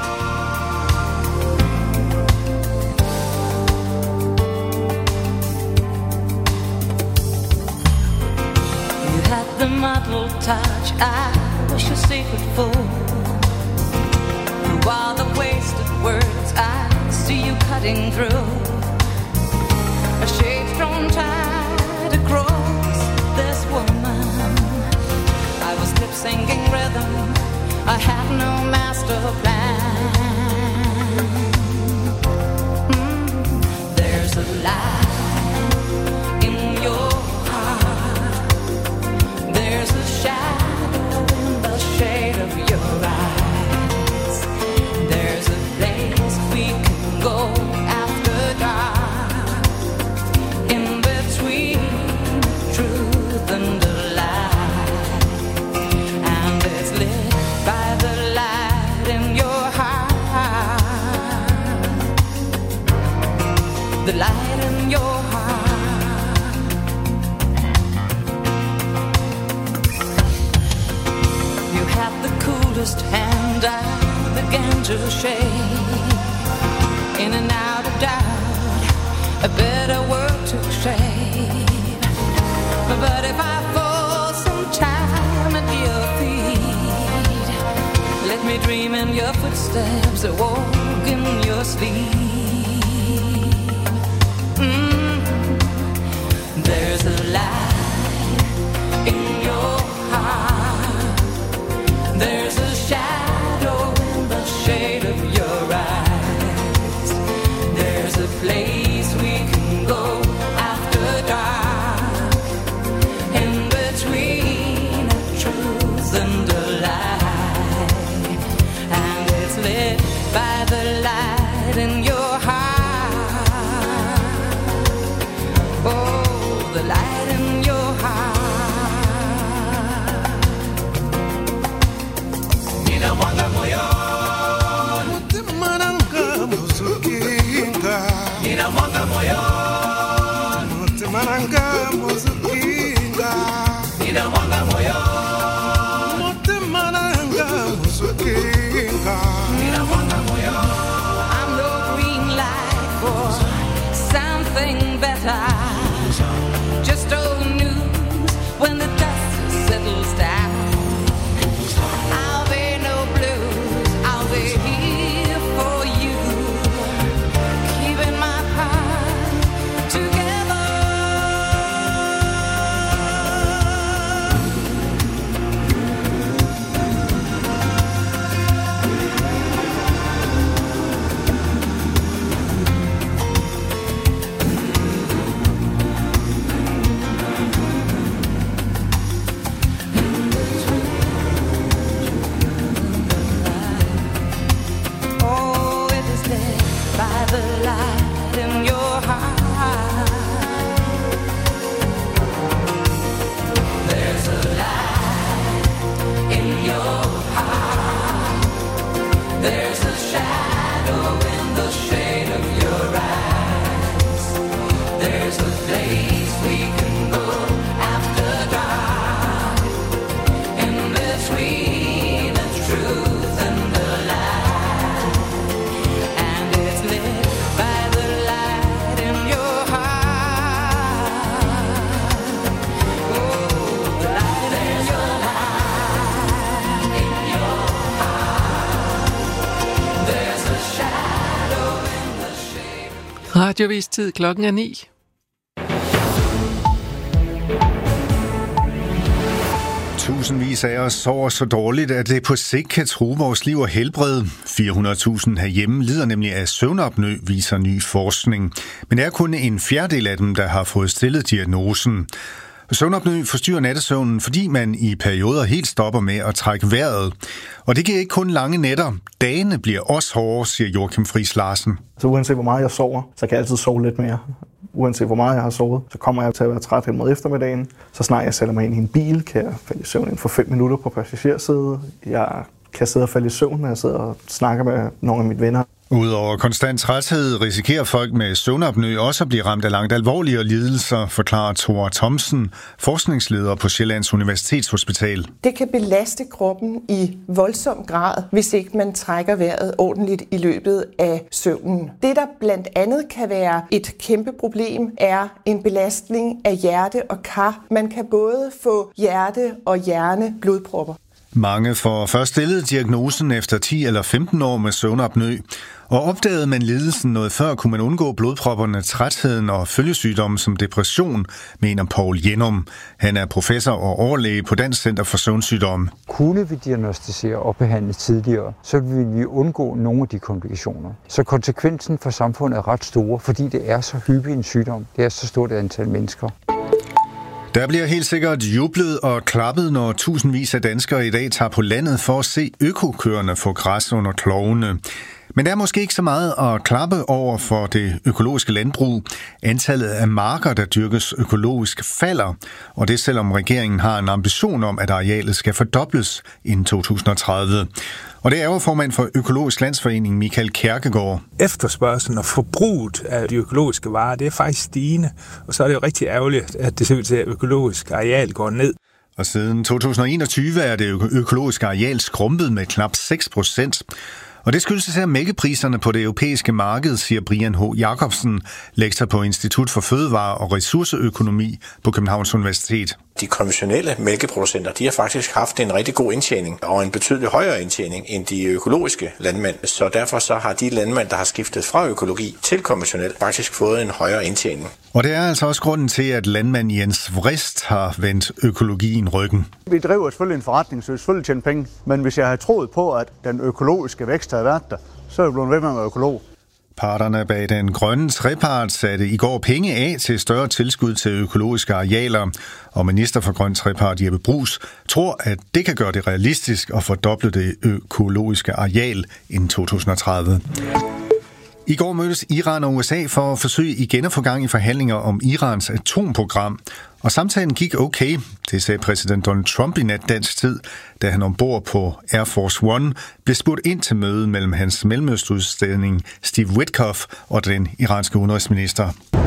The model touch I wish a secret for. Through all the wasted words I see you cutting through. A shade thrown tight across this woman. I was lip singing rhythm, I had no master plan. There's a light in your there's a shadow in the shade of your eyes. There's a place we can go after dark, in between truth and a lie. And it's lit by the light in your heart. The light in your heart. Coolest hand I began to shake. In and out of doubt, a better word to shade. But if I fall sometime at your feet, let me dream in your footsteps, walk in your sleep. There's a light in your heart. There's a shadow in the shade of your eyes. There's a place we can go after dark, in between a truth and a lie. And it's lit by the light in your heart. Oh, the light in your heart. Nina mwanga moyoni, mutima nanga muzukinga. Nina mwanga moyoni, mutima nanga muzukinga. Nina mwanga moyoni, mutima nanga muzukinga. Nina mwanga moyoni. I'm no green light for something better. Just old news when the dust settles down. I'll be no blues, I'll be here for you, keeping my heart together. Oh, it is lit by the light in your heart. There's a light in your heart. There's a shadow in the shade of your eyes. There's a place we can go after dark, in between the truth and the lie. And it's lit by the light in your heart. Oh, the light in your heart, in your heart. There's a shadow in the shade. Radiovis tid klokken er 9. Tusindvis af os sover så dårligt, at det på sigt kan true vores liv og helbred. 400.000 herhjemme lider nemlig af søvnapnø, viser ny forskning. Men det er kun en fjerdedel af dem, der har fået stillet diagnosen. Søvnapnø forstyrrer nattesøvnen, fordi man i perioder helt stopper med at trække vejret. Og det giver ikke kun lange nætter. Dagene bliver også hårdere, siger Joachim Friis Larsen. Så uanset hvor meget jeg sover, så kan jeg altid sove lidt mere. Uanset hvor meget jeg har sovet, så kommer jeg til at være træt hen mod eftermiddagen. Så snart jeg sætter mig ind i en bil, kan jeg falde i søvn inden for 5 minutter på passagersædet. Jeg kan sidde og falde i søvn, når jeg sidder og snakker med nogle af mine venner. Udover konstant træthed risikerer folk med søvnapnø også at blive ramt af langt alvorligere lidelser, forklarer Thora Thomsen, forskningsleder på Sjællands Universitetshospital. Det kan belaste kroppen i voldsom grad, hvis ikke man trækker vejret ordentligt i løbet af søvnen. Det, der blandt andet kan være et kæmpe problem, er en belastning af hjerte og kar. Man kan både få hjerte- og hjerneblodpropper. Mange får først stillet diagnosen efter 10 eller 15 år med søvnapnø. Og opdagede man lidelsen noget før, kunne man undgå blodpropperne, trætheden og følgesygdomme som depression, mener Paul Jenum. Han er professor og overlæge på Dansk Center for Søvnsygdomme. Kunne vi diagnostisere og behandle tidligere, så ville vi undgå nogle af de komplikationer. Så konsekvensen for samfundet er ret store, fordi det er så hyppig en sygdom. Det er så stort et antal mennesker. Der bliver helt sikkert jublet og klappet, når tusindvis af danskere i dag tager på landet for at se økokøerne få græs under klovene. Men der er måske ikke så meget at klappe over for det økologiske landbrug. Antallet af marker, der dyrkes økologisk, falder, og det selvom regeringen har en ambition om, at arealet skal fordobles inden 2030. Og det er jo formand for Økologisk Landsforening, Michael Kærkegaard. Efterspørgslen og forbruget af de økologiske varer, det er faktisk stigende, og så er det jo rigtig ærgerligt, at det ser ud til, at økologisk areal går ned. Og siden 2021 er det økologiske areal skrumpet med knap 6%. Og det skyldes især mælkepriserne på det europæiske marked, siger Brian H. Jacobsen, lektor på Institut for Fødevare og Ressourceøkonomi på Københavns Universitet. De konventionelle mælkeproducenter, de har faktisk haft en rigtig god indtjening og en betydeligt højere indtjening end de økologiske landmænd. Så derfor så har de landmænd, der har skiftet fra økologi til konventionel, faktisk fået en højere indtjening. Og det er altså også grunden til, at landmand Jens Vrist har vendt økologien ryggen. Vi driver selvfølgelig en forretning, så vi selvfølgelig tjener penge. Men hvis jeg havde troet på, at den økologiske vækst havde været der, så er jeg blevet ved med at være økolog. Parterne bag den grønne trepart satte i går penge af til større tilskud til økologiske arealer, og minister for grøn trepart Jeppe Bruus tror, at det kan gøre det realistisk at fordoble det økologiske areal inden 2030. I går mødtes Iran og USA for at forsøge igen at få gang i forhandlinger om Irans atomprogram. Og samtalen gik okay, det sagde præsident Donald Trump i nat dansk tid, da han ombord på Air Force One blev spurgt ind til mødet mellem hans mellemøstudstilling Steve Witkoff og den iranske udenrigsminister.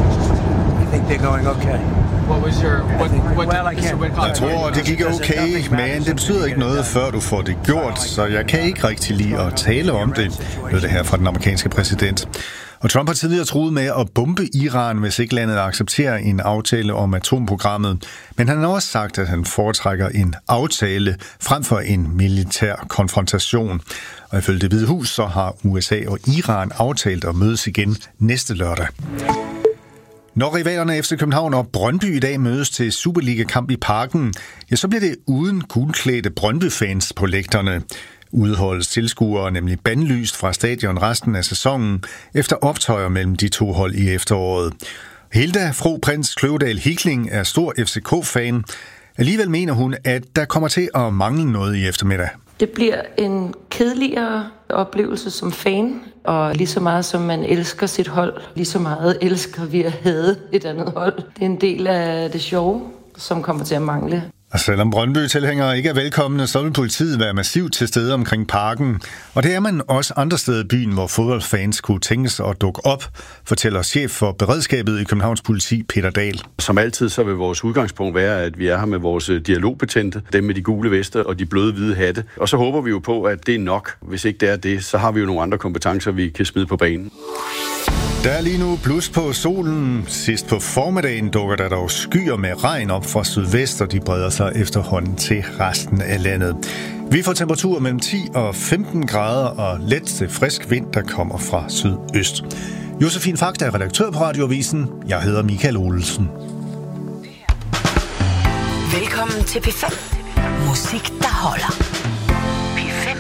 Jeg tror, det gik okay, men det betyder ikke noget, før du får det gjort, så jeg kan ikke rigtig lide at tale om det, lød det her fra den amerikanske præsident. Og Trump har tidligere truet med at bombe Iran, hvis ikke landet accepterer en aftale om atomprogrammet. Men han har også sagt, at han foretrækker en aftale frem for en militær konfrontation. Og ifølge Det Hvide Hus, så har USA og Iran aftalt at mødes igen næste lørdag. Når rivalerne FC København og Brøndby i dag mødes til Superliga-kamp i Parken, ja, så bliver det uden gulklædte Brøndby-fans på lægterne. Udholdets tilskuere nemlig bandlyst fra stadion resten af sæsonen efter optøjer mellem de to hold i efteråret. Hilda Fro Prins Kløvedal Hikling er stor FCK-fan. Alligevel mener hun, at der kommer til at mangle noget i eftermiddag. Det bliver en kedeligere oplevelse som fan, og lige så meget som man elsker sit hold, lige så meget elsker vi at hade et andet hold. Det er en del af det sjove, som kommer til at mangle. Og selvom Brøndby-tilhængere ikke er velkomne, så vil politiet være massivt til stede omkring Parken. Og det er man også andre steder i byen, hvor fodboldfans kunne tænkes at dukke op, fortæller chef for beredskabet i Københavns Politi, Peter Dahl. Som altid så vil vores udgangspunkt være, at vi er her med vores dialogbetjente, dem med de gule veste og de bløde hvide hatte. Og så håber vi jo på, at det er nok. Hvis ikke det er det, så har vi jo nogle andre kompetencer, vi kan smide på banen. Der er lige nu blus på solen. Sidst på formiddagen dukker der dog skyer med regn op fra sydvest, og de breder sig efterhånden til resten af landet. Vi får temperaturer mellem 10 og 15 grader og let til frisk vind, der kommer fra sydøst. Josefine Fakta er redaktør på Radioavisen. Jeg hedder Michael Olsen. Velkommen til P5. Musik, der holder. P5.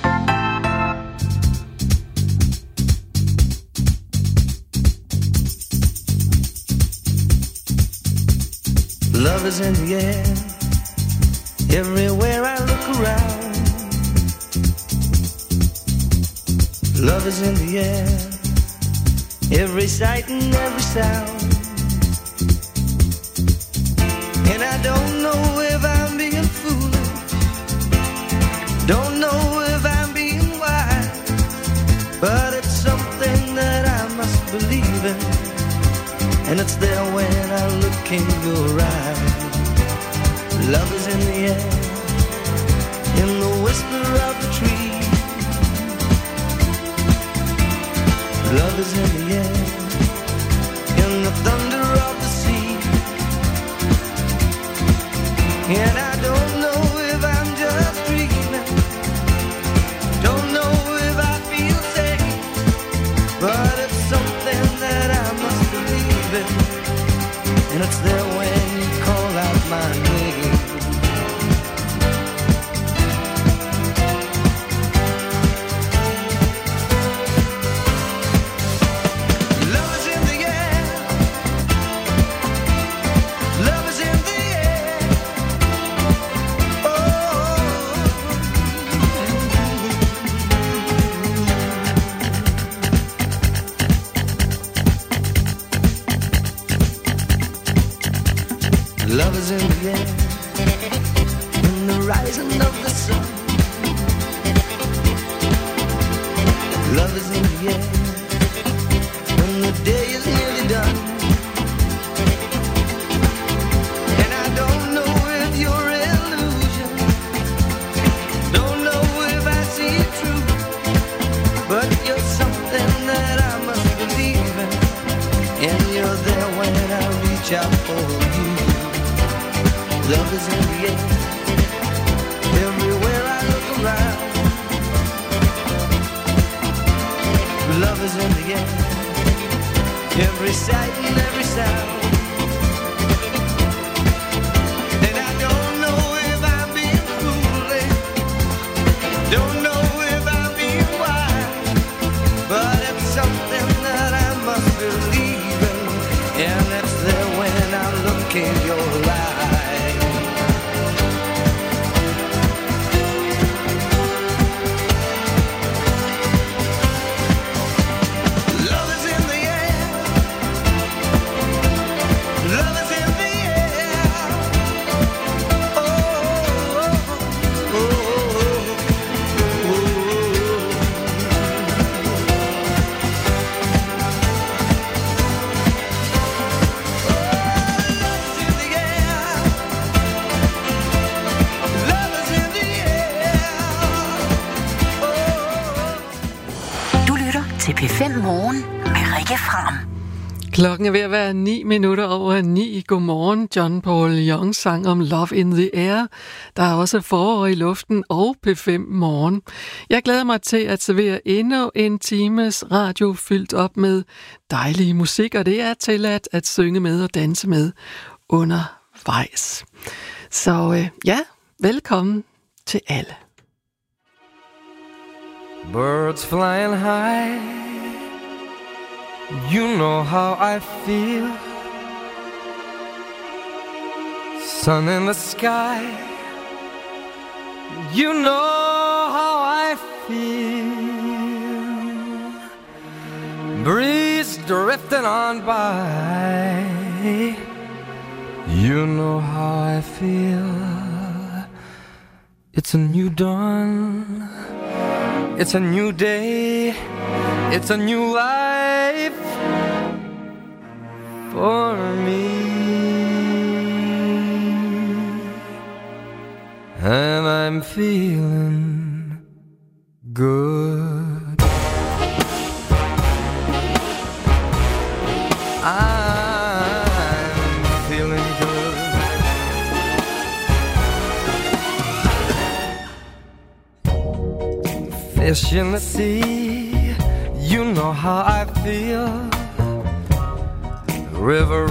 Love is in the air, everywhere I look around. Love is in the air, every sight and every sound. And I don't know if I'm being foolish, don't know if I'm being wise, but it's something that I must believe in, and it's there when I look in your eyes. Love is in the air, in the whisper of the tree. Love is in the air, in the thunder of the sea. And I don't know if I'm just dreaming, don't know if I feel safe, but it's something that I must believe in, and it's there when you call out my name. Love is in the air, in the rising of the sun. Love is in the air, when the day is nearly done. And I don't know if you're illusion, don't know if I see it true, but you're something that I must believe in, and you're there when I reach out for you. Love is in the air, everywhere I look around. Love is in the air, every sight and every sound. And I don't know if I'm being foolish, don't know if I'm being wise, but it's something that I must believe in, and it's there when I look in your eyes. P5 Morgen med Rikke Fram. Klokken er ved at være 9 minutter over 9. Godmorgen. John Paul Young sang om Love in the Air. Der er også forår i luften og P5 Morgen. Jeg glæder mig til at servere endnu en times radio fyldt op med dejlig musik, og det er tilladt at synge med og danse med undervejs. Så ja, velkommen til alle. Birds flying high, you know how I feel. Sun in the sky, you know how I feel. Breeze drifting on by, you know how I feel. It's a new dawn, it's a new day, it's a new life for me. And I'm feeling good. I'm feeling good. Fish in the sea, you know how I feel. River